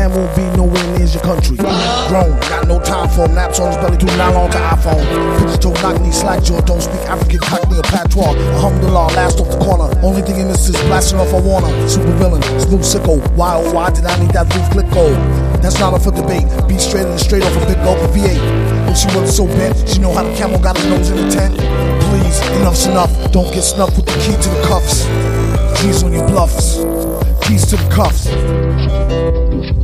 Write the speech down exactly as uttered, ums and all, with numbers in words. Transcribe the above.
man won't be nowhere near your country. Grown, got no time for him. Naps on his belly, too nylon to iPhone. Pitch toe, knock knee, slack jaw. Don't speak African, Cockney, or patois. Alhamdulillah, last off the corner. Only thing in this is blasting off a Warner. Super villain, smooth sicko. Why oh why did I need that roof click go? That's not up for debate. Beat straight and straight off a big gulp of V eight. If she wasn't so bent, she know how the camel got his nose in the tent. Please, enough's enough. Don't get snuffed with the key to the cuffs. Keys on your bluffs. Keys to the cuffs.